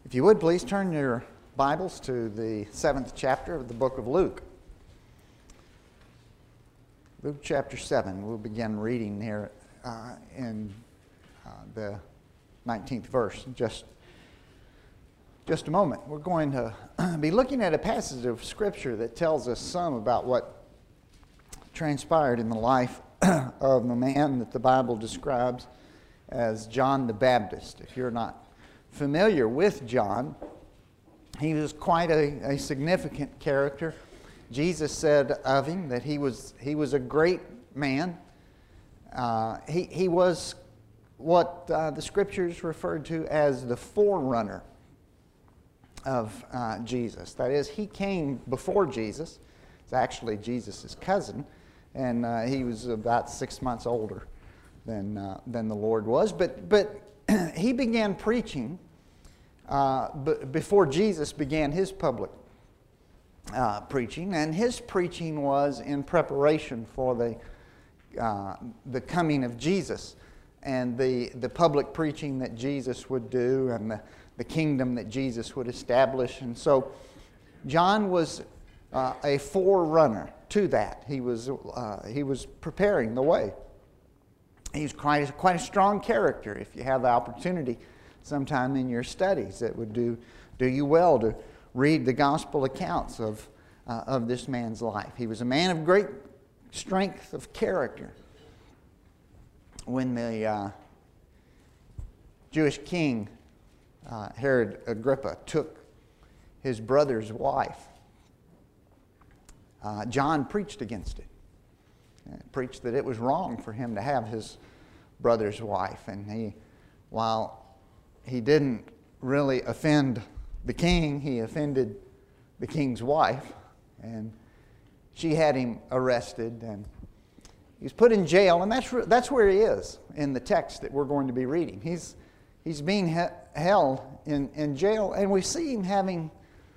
If you would, please turn your Bibles to the 7th chapter of the book of Luke. Luke chapter 7. We'll begin reading here in the 19th verse in just a moment. We're going to be looking at a passage of Scripture that tells us some about what transpired in the life of the man that the Bible describes as John the Baptist. If you're not familiar with John, he was quite a significant character. Jesus said of him that he was a great man. He was what the Scriptures referred to as the forerunner of Jesus. That is, he came before Jesus. It's actually Jesus' cousin, and he was about 6 months older than the Lord was. But he began preaching before Jesus began his public preaching, and his preaching was in preparation for the coming of Jesus and the public preaching that Jesus would do and the kingdom that Jesus would establish. And so John was a forerunner to that. He was preparing the way. He's quite a strong character. If you have the opportunity sometime in your studies, it would do you well to read the gospel accounts of this man's life. He was a man of great strength of character. When the Jewish king Herod Agrippa took his brother's wife, John preached against it. Preached that it was wrong for him to have his brother's wife, and while he didn't really offend the king, he offended the king's wife, and she had him arrested, and he was put in jail, and that's where he is in the text that we're going to be reading. He's being held in jail, and we see him having,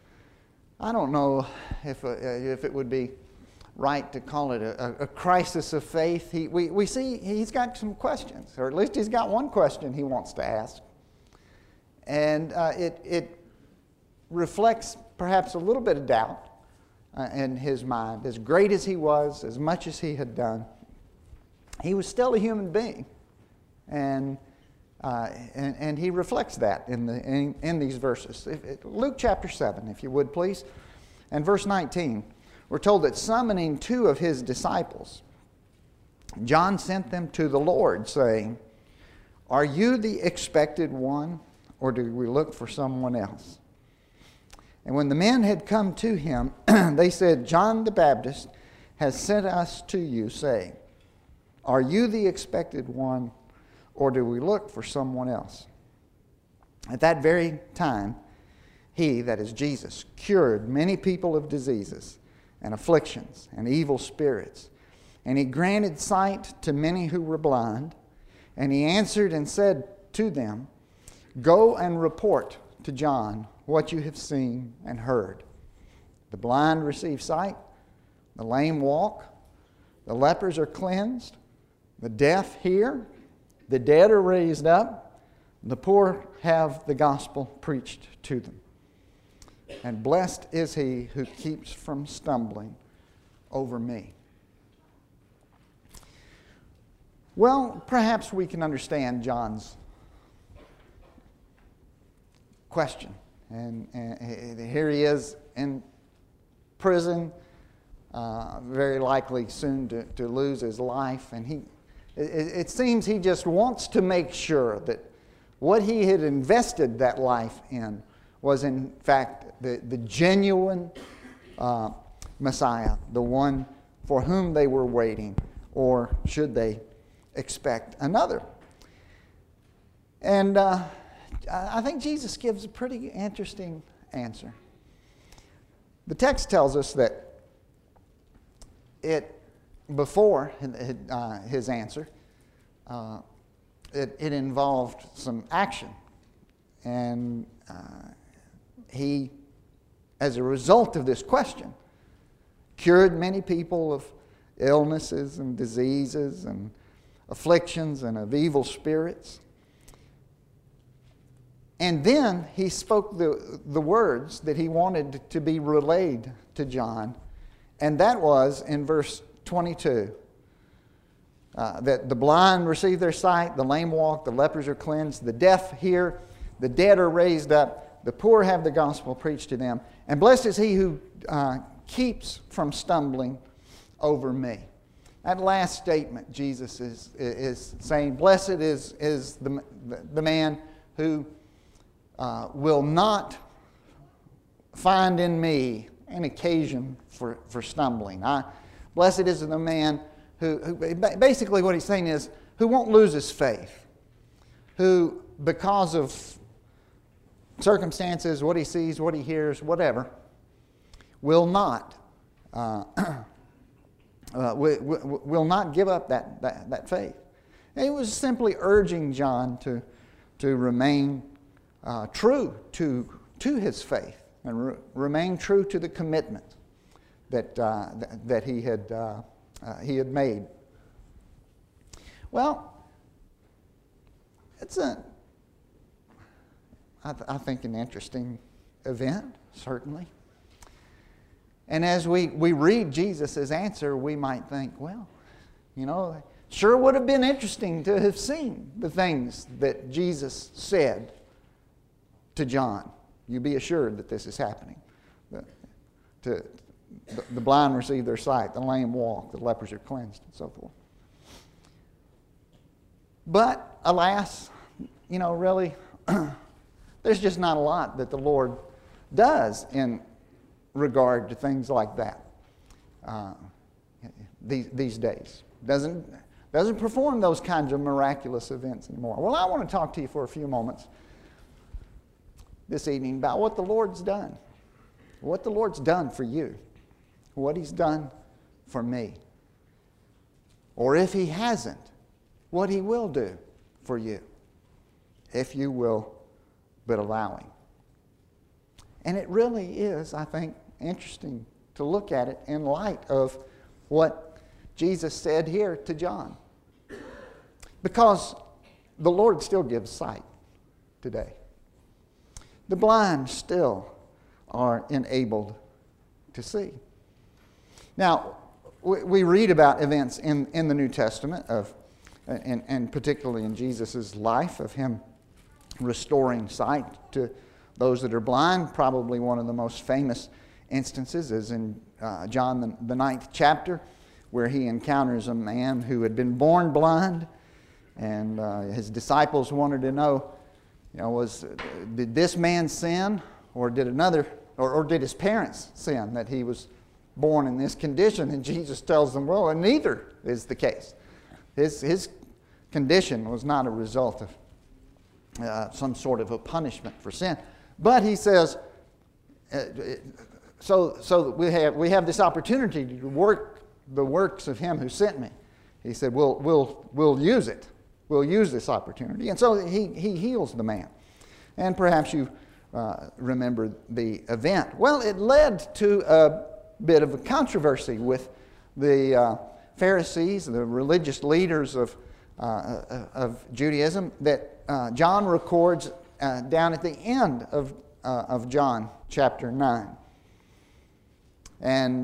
I don't know if it would be right to call it a crisis of faith. We see he's got some questions, or at least he's got one question he wants to ask. And it reflects perhaps a little bit of doubt in his mind. As great as he was, as much as he had done, he was still a human being. And he reflects that in these verses. Luke chapter 7, if you would please, and verse 19. We're told that summoning two of his disciples, John sent them to the Lord, saying, "Are you the expected one, or do we look for someone else?" And when the men had come to him, they said, "John the Baptist has sent us to you, saying, 'Are you the expected one, or do we look for someone else?'" At that very time, he, that is Jesus, cured many people of diseases and afflictions and evil spirits. And he granted sight to many who were blind. And he answered and said to them, "Go and report to John what you have seen and heard. The blind receive sight, the lame walk, the lepers are cleansed, the deaf hear, the dead are raised up, the poor have the gospel preached to them. And blessed is he who keeps from stumbling over me." Well, perhaps we can understand John's question. And here he is in prison, very likely soon to lose his life. And it seems he just wants to make sure that what he had invested that life in was in fact the genuine Messiah, the one for whom they were waiting, or should they expect another? And I think Jesus gives a pretty interesting answer. The text tells us that before his answer, it involved some action. And he, as a result of this question, cured many people of illnesses and diseases and afflictions and of evil spirits. And then he spoke the words that he wanted to be relayed to John. And that was in verse 22. That the blind receive their sight, the lame walk, the lepers are cleansed, the deaf hear, the dead are raised up, the poor have the gospel preached to them. And blessed is he who keeps from stumbling over me. That last statement, Jesus is saying, blessed is the man who will not find in me an occasion for stumbling. Blessed is the man who basically what he's saying is, who won't lose his faith, who because of circumstances, what he sees, what he hears, whatever, will not give up that faith. And he was simply urging John to remain true to his faith and remain true to the commitment that he had made. Well, it's I think an interesting event, certainly. And as we read Jesus' answer, we might think, well, sure would have been interesting to have seen the things that Jesus said to John. You be assured that this is happening. The blind receive their sight, the lame walk, the lepers are cleansed, and so forth. But, alas, really, there's just not a lot that the Lord does in regard to things like that these days. Doesn't perform those kinds of miraculous events anymore. Well, I want to talk to you for a few moments this evening about what the Lord's done. What the Lord's done for you. What He's done for me. Or if He hasn't, what He will do for you. If you will but allow Him. And it really is, I think, interesting to look at it in light of what Jesus said here to John. Because the Lord still gives sight today. The blind still are enabled to see. Now, we read about events in the New Testament and particularly in Jesus' life of Him restoring sight to those that are blind. Probably one of the most famous instances is in John the 9th chapter, where He encounters a man who had been born blind, and His disciples wanted to know, did this man sin, or did his parents sin that he was born in this condition? And Jesus tells them, well, and neither is the case. His condition was not a result of some sort of a punishment for sin. But He says, so we have this opportunity to work the works of Him who sent me. He said, we'll use it. We'll use this opportunity. And so He heals the man. And perhaps you remember the event. Well, it led to a bit of a controversy with the Pharisees, the religious leaders of Judaism, that John records down at the end of John chapter 9. And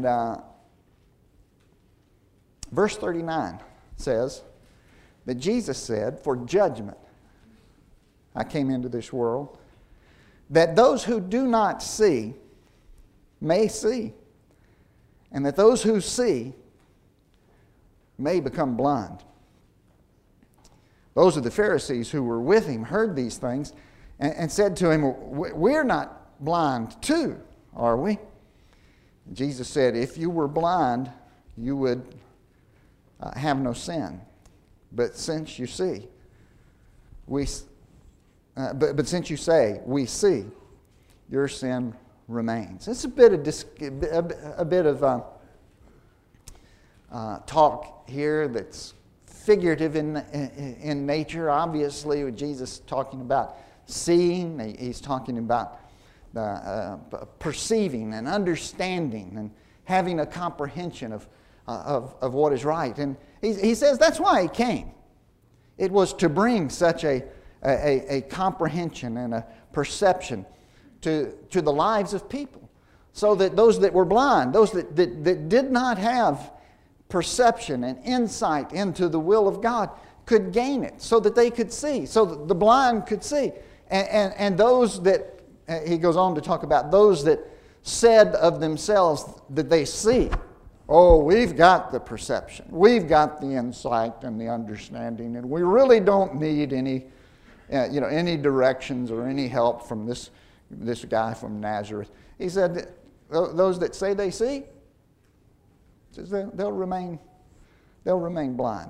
verse 39 says that Jesus said, for judgment I came into this world, that those who do not see may see, and that those who see may become blind. Those of the Pharisees who were with Him heard these things and said to Him, we're not blind too, are we? And Jesus said, if you were blind, you would have no sin. But since you see, but since you say, we see, your sin remains. It's a bit of talk here that's figurative in nature. Obviously, with Jesus talking about seeing, He's talking about perceiving and understanding and having a comprehension of what is right. And he says that's why He came. It was to bring such a comprehension and a perception to the lives of people, so that those that were blind, those that did not have perception and insight into the will of God, could gain it, so that they could see, so that the blind could see. And those that, he goes on to talk about those that said of themselves that they see. Oh, we've got the perception, we've got the insight and the understanding, and we really don't need any directions or any help from this guy from Nazareth. He said, those that say they see, they'll remain blind.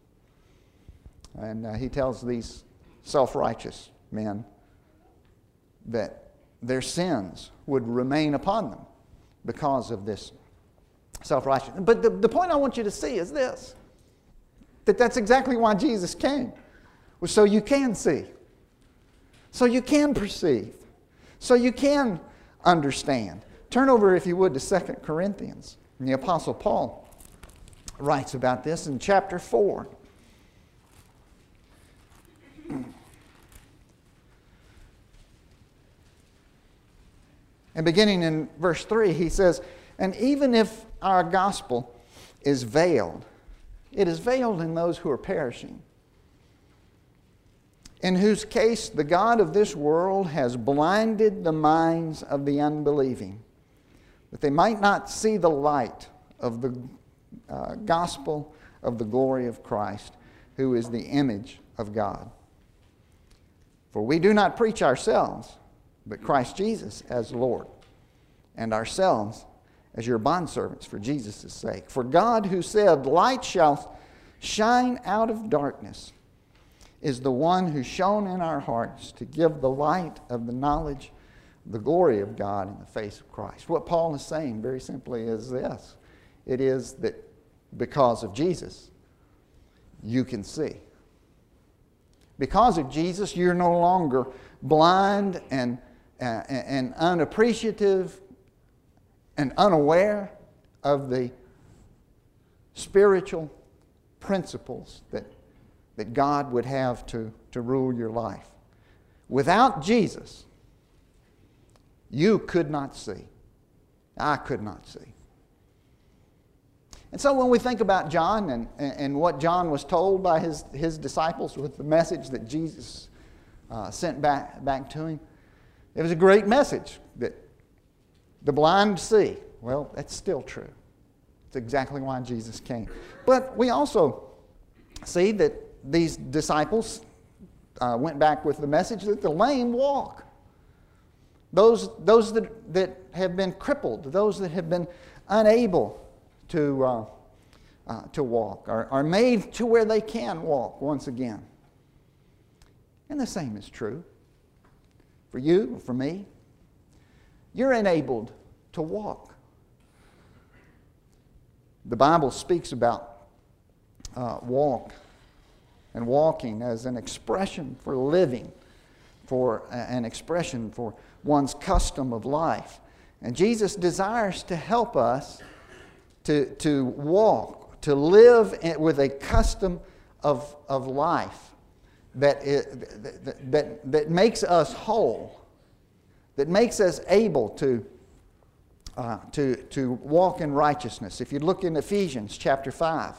And he tells these self-righteous men that their sins would remain upon them because of this self-righteousness. But the point I want you to see is this, that's exactly why Jesus came, was so you can see, so you can perceive, so you can understand. Turn over, if you would, to 2 Corinthians. And the Apostle Paul writes about this in chapter 4. And beginning in verse 3, he says, "And even if our gospel is veiled, it is veiled in those who are perishing, in whose case the God of this world has blinded the minds of the unbelieving, that they might not see the light of the gospel of the glory of Christ, who is the image of God. For we do not preach ourselves, but Christ Jesus as Lord, and ourselves as your bondservants for Jesus' sake. For God, who said, 'Light shall shine out of darkness,' is the one who shone in our hearts to give the light of the knowledge of the glory of God in the face of Christ." What Paul is saying very simply is this. It is that because of Jesus, you can see. Because of Jesus, you're no longer blind and unappreciative and unaware of the spiritual principles that God would have to rule your life. Without Jesus, you could not see. I could not see. And so when we think about John and what John was told by his disciples with the message that Jesus sent back to him, it was a great message that the blind see. Well, that's still true. It's exactly why Jesus came. But we also see that these disciples went back with the message that the lame walk. Those that have been crippled, those that have been unable to walk, are made to where they can walk once again. And the same is true for you, for me. You're enabled to walk. The Bible speaks about walk and walking as an expression for living, for an expression for one's custom of life. And Jesus desires to help us to walk, to live with a custom of life that makes us whole, that makes us able to walk in righteousness. If you look in Ephesians chapter 5,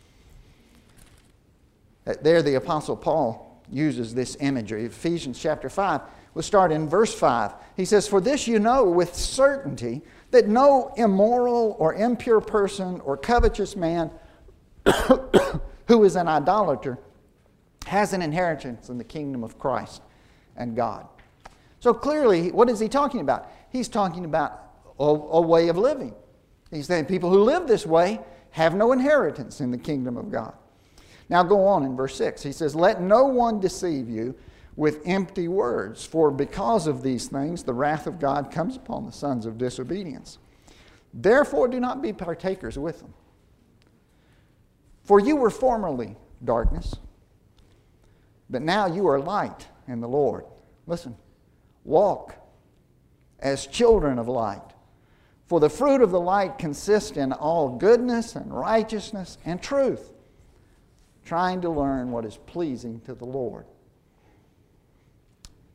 there the Apostle Paul uses this imagery. Ephesians chapter 5, we'll start in verse 5. He says, "For this you know with certainty, that no immoral or impure person or covetous man who is an idolater has an inheritance in the kingdom of Christ and God." So clearly, what is he talking about? He's talking about a way of living. He's saying people who live this way have no inheritance in the kingdom of God. Now go on in verse 6. He says, "Let no one deceive you with empty words, for because of these things the wrath of God comes upon the sons of disobedience. Therefore do not be partakers with them. For you were formerly darkness, but now you are light in the Lord." Listen, walk as children of light. For the fruit of the light consists in all goodness and righteousness and truth, trying to learn what is pleasing to the Lord.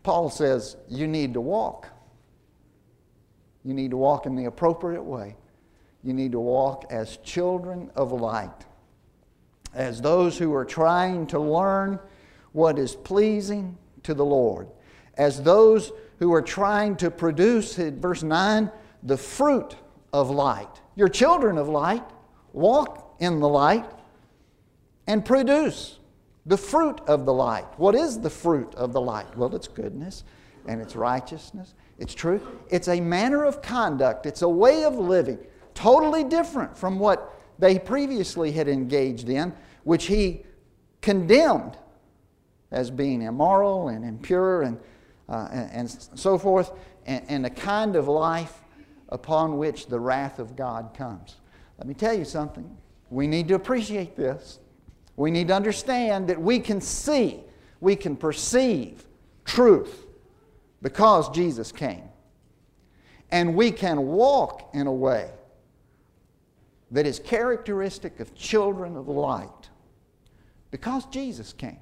Paul says you need to walk. You need to walk in the appropriate way. You need to walk as children of light, as those who are trying to learn what is pleasing to the Lord, as those who are trying to produce, verse 9, the fruit of light. You're children of light. Walk in the light and produce the fruit of the light. What is the fruit of the light? Well, it's goodness and it's righteousness. It's truth. It's a manner of conduct. It's a way of living totally different from what they previously had engaged in, which he condemned as being immoral and impure and so forth, and a kind of life upon which the wrath of God comes. Let me tell you something. We need to appreciate this. We need to understand that we can see, we can perceive truth because Jesus came. And we can walk in a way that is characteristic of children of light because Jesus came.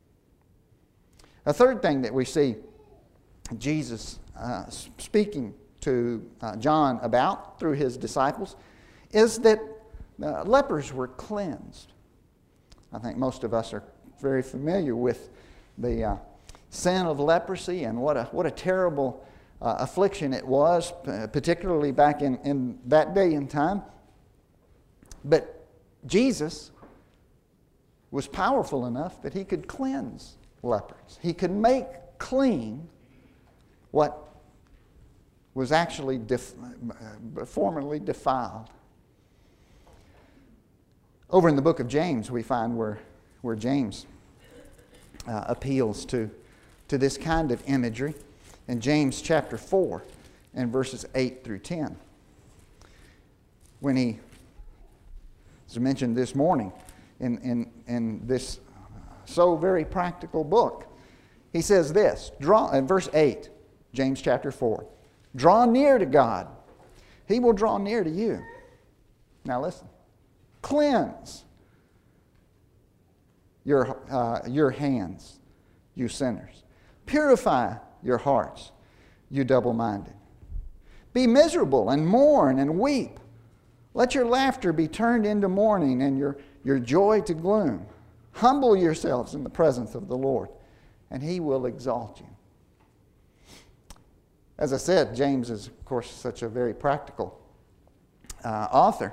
A third thing that we see Jesus speaking to John about through his disciples is that lepers were cleansed. I think most of us are very familiar with the sin of leprosy and what a terrible affliction it was, particularly back in that day and time. But Jesus was powerful enough that he could cleanse lepers. He could make clean what was actually formerly defiled. Over in the book of James, we find where James appeals to this kind of imagery in James chapter 4 and verses 8 through 10. When he, as I mentioned this morning, in this so very practical book, he says this, in verse 8, James chapter 4, draw near to God. He will draw near to you. Now listen. Cleanse your hands, you sinners. Purify your hearts, you double-minded. Be miserable and mourn and weep. Let your laughter be turned into mourning and your joy to gloom. Humble yourselves in the presence of the Lord, and He will exalt you. As I said, James is, of course, such a very practical author.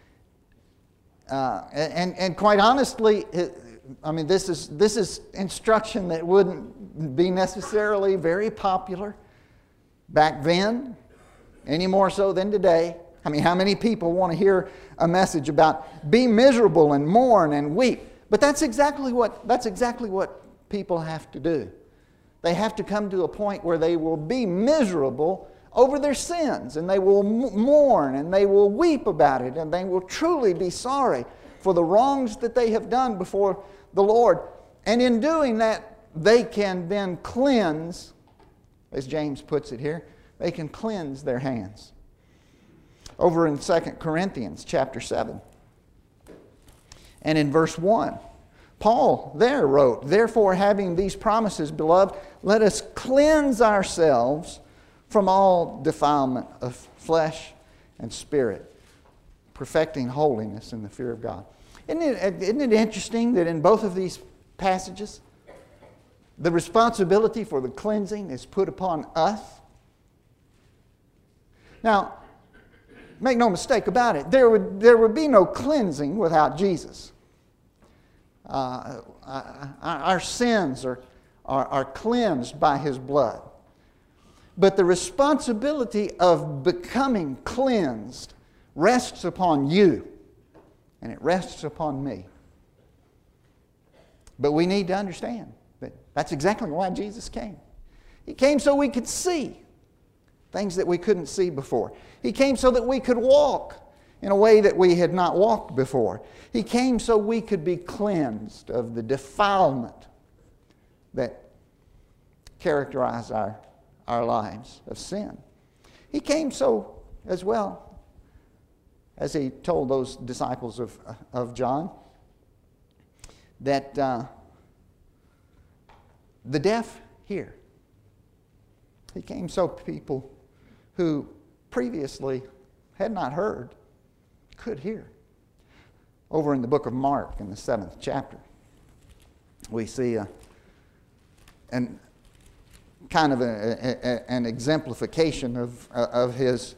And quite honestly, I mean, this is instruction that wouldn't be necessarily very popular back then, any more so than today. I mean, how many people want to hear a message about be miserable and mourn and weep? But that's exactly what people have to do. They have to come to a point where they will be miserable over their sins, and they will mourn, and they will weep about it, and they will truly be sorry for the wrongs that they have done before the Lord. And in doing that, they can then cleanse, as James puts it here, they can cleanse their hands. Over in 2 Corinthians chapter 7, and in verse 1, Paul there wrote, therefore, having these promises, beloved, let us cleanse ourselves from all defilement of flesh and spirit, perfecting holiness in the fear of God. Isn't it interesting that in both of these passages, the responsibility for the cleansing is put upon us? Now, make no mistake about it, there would be no cleansing without Jesus. Our sins are cleansed by His blood. But the responsibility of becoming cleansed rests upon you, and it rests upon me. But we need to understand that that's exactly why Jesus came. He came so we could see things that we couldn't see before. He came so that we could walk in a way that we had not walked before. He came so we could be cleansed of the defilement that characterized our lives of sin. He came so as well, as He told those disciples of John, that the deaf hear He came so people who previously had not heard could hear. Over in the book of Mark, in the 7th chapter, we see an exemplification of his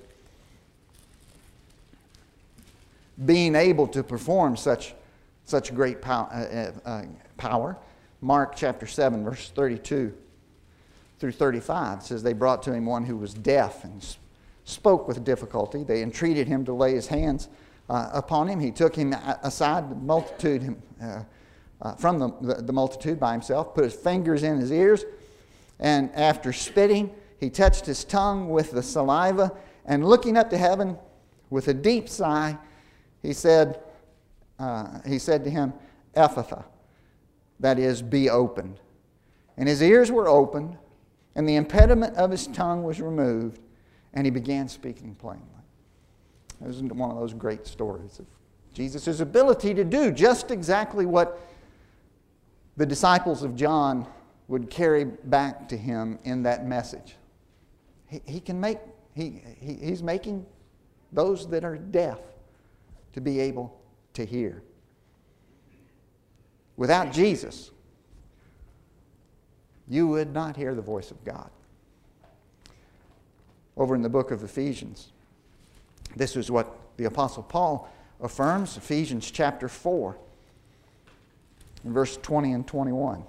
being able to perform such great power. Mark chapter 7, verse 32 through 35 says, they brought to him one who was deaf and spoke with difficulty. They entreated him to lay his hands upon him. He took him aside, the multitude, from the multitude by himself, put his fingers in his ears, and after spitting, he touched his tongue with the saliva, and looking up to heaven with a deep sigh, he said to him, Ephphatha, that is, be opened. And his ears were opened, and the impediment of his tongue was removed, and he began speaking plainly. This is one of those great stories of Jesus' ability to do just exactly what the disciples of John would carry back to him in that message. He's making those that are deaf to be able to hear. Without Jesus, you would not hear the voice of God. Over in the book of Ephesians, this is what the Apostle Paul affirms, Ephesians chapter 4, in verse 20 and 21.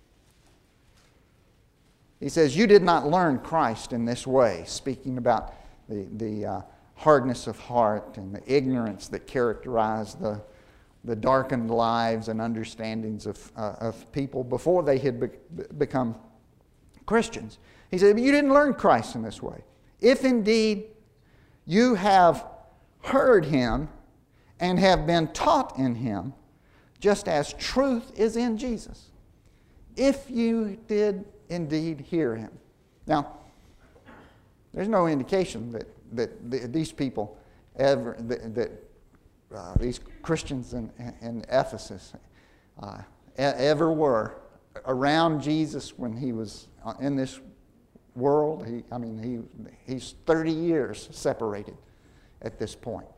He says, you did not learn Christ in this way, speaking about the hardness of heart and the ignorance that characterized the darkened lives and understandings of people before they had become Christians. He said, but you didn't learn Christ in this way. If indeed you have heard him and have been taught in him, just as truth is in Jesus. If you did indeed hear him. Now, there's no indication that these people ever, these Christians in Ephesus ever were around Jesus when he was in this world. He's 30 years separated at this point.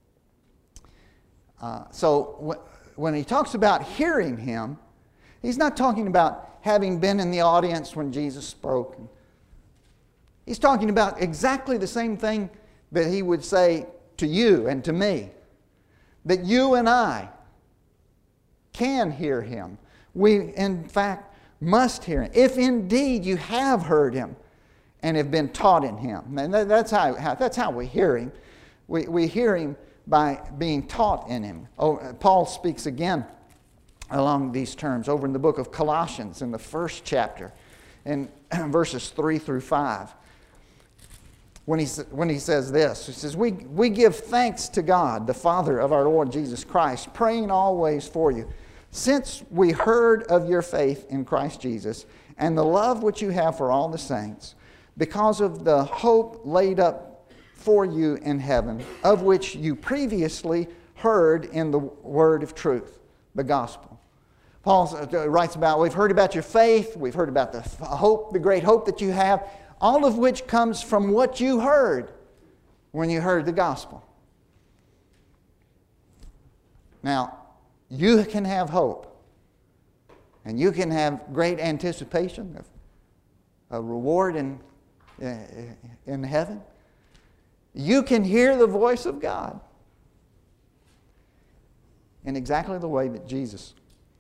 So when he talks about hearing him, he's not talking about having been in the audience when Jesus spoke. He's talking about exactly the same thing that he would say to you and to me, that you and I can hear him. We, in fact, must hear him. If indeed you have heard him and have been taught in him. And that's how we hear him. We hear him by being taught in him. Paul speaks again along these terms over in the book of Colossians in the 1st chapter in verses 3 through 5. When he says this, he says, we give thanks to God, the Father of our Lord Jesus Christ, praying always for you, since we heard of your faith in Christ Jesus and the love which you have for all the saints, because of the hope laid up for you in heaven, of which you previously heard in the word of truth, the gospel. Paul writes about, we've heard about your faith, we've heard about the hope, the great hope that you have, all of which comes from what you heard when you heard the gospel. Now, you can have hope, and you can have great anticipation of a reward in heaven. You can hear the voice of God in exactly the way that Jesus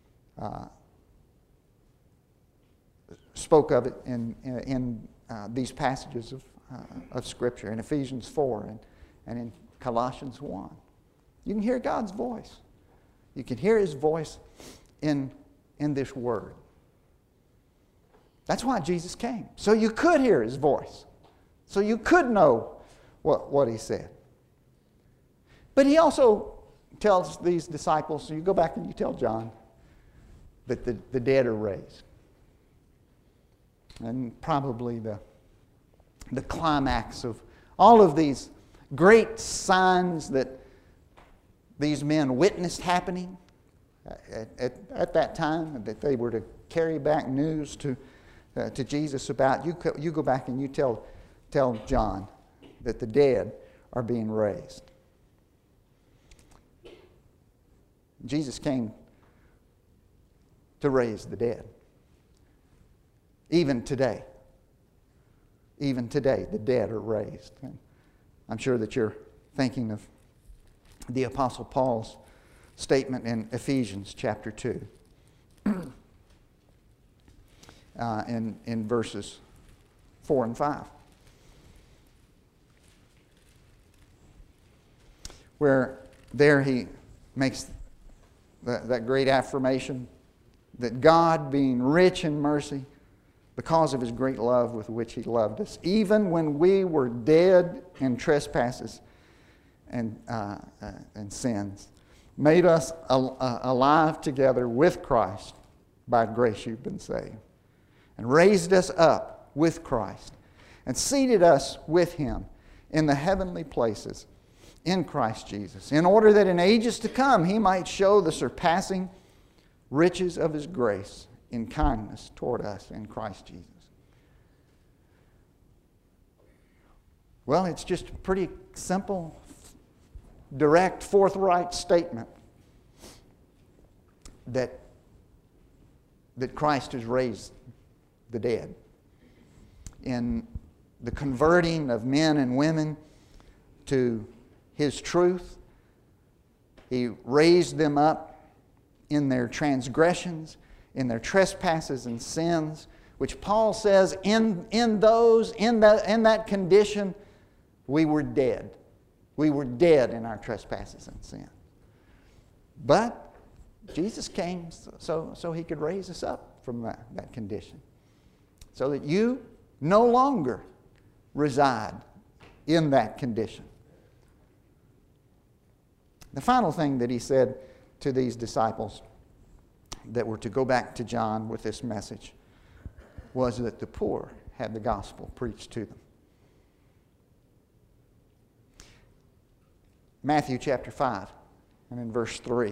spoke of it in these passages of Scripture, in Ephesians 4 and in Colossians 1. You can hear God's voice. You can hear his voice in this word. That's why Jesus came. So you could hear his voice. So you could know what he said. But he also tells these disciples, so you go back and you tell John, that the dead are raised. And probably the climax of all of these great signs that these men witnessed happening at that time, that they were to carry back news to to Jesus about, you go back and you tell John that the dead are being raised. Jesus came to raise the dead. Even today, the dead are raised. And I'm sure that you're thinking of the Apostle Paul's statement in Ephesians chapter 2. In verses 4 and 5. Where there he makes that great affirmation that God, being rich in mercy, because of His great love with which He loved us, even when we were dead in trespasses and sins, made us alive together with Christ. By grace you've been saved. And raised us up with Christ. And seated us with Him in the heavenly places in Christ Jesus, in order that in ages to come He might show the surpassing riches of His grace in kindness toward us in Christ Jesus. Well, it's just a pretty simple, direct, forthright statement that Christ has raised the dead. In the converting of men and women to His truth, He raised them up in their transgressions, in their trespasses and sins, which Paul says in that condition, we were dead. We were dead in our trespasses and sin. But Jesus came so He could raise us up from that condition. So that you no longer reside in that condition. The final thing that He said to these disciples that were to go back to John with this message was that the poor had the gospel preached to them. Matthew chapter 5 and in verse 3,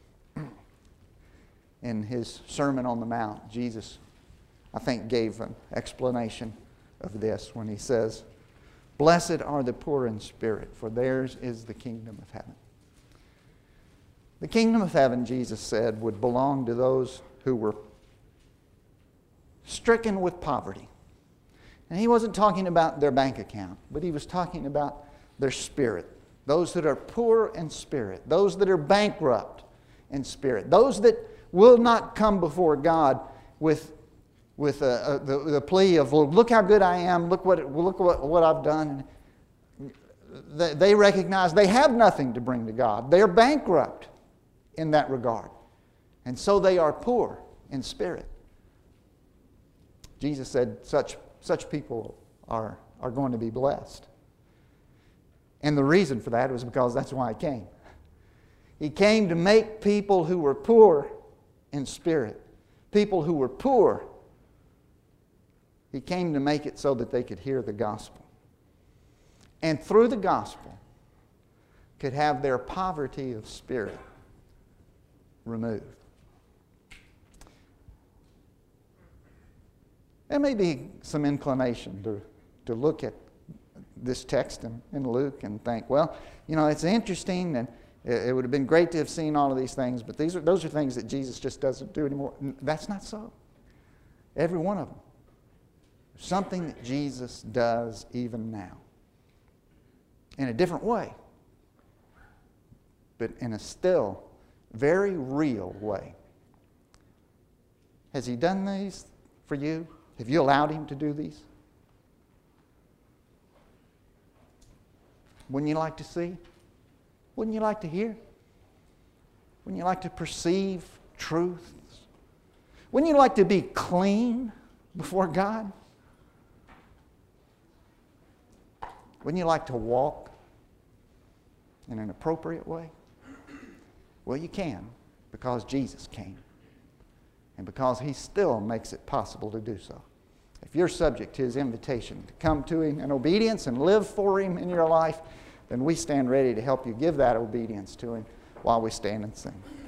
in His Sermon on the Mount, Jesus, I think, gave an explanation of this when He says, "Blessed are the poor in spirit, for theirs is the kingdom of heaven." The kingdom of heaven, Jesus said, would belong to those who were stricken with poverty. And He wasn't talking about their bank account, but He was talking about their spirit. Those that are poor in spirit, those that are bankrupt in spirit, those that will not come before God with the plea of, well, look how good I am, look what I've done. They recognize they have nothing to bring to God. They are bankrupt in that regard. And so they are poor in spirit. Jesus said such people are going to be blessed. And the reason for that was because that's why He came. He came to make people who were poor in spirit, people who were poor, He came to make it so that they could hear the gospel. And through the gospel, could have their poverty of spirit removed. There may be some inclination to look at this text in Luke and think, well, it's interesting and it would have been great to have seen all of these things, but those are things that Jesus just doesn't do anymore. That's not so. Every one of them. Something that Jesus does even now. In a different way. But in a still very real way. Has He done these for you? Have you allowed Him to do these? Wouldn't you like to see? Wouldn't you like to hear? Wouldn't you like to perceive truths? Wouldn't you like to be clean before God? Wouldn't you like to walk in an appropriate way? Well, you can, because Jesus came. And because He still makes it possible to do so. If you're subject to His invitation to come to Him in obedience and live for Him in your life, then we stand ready to help you give that obedience to Him while we stand and sing.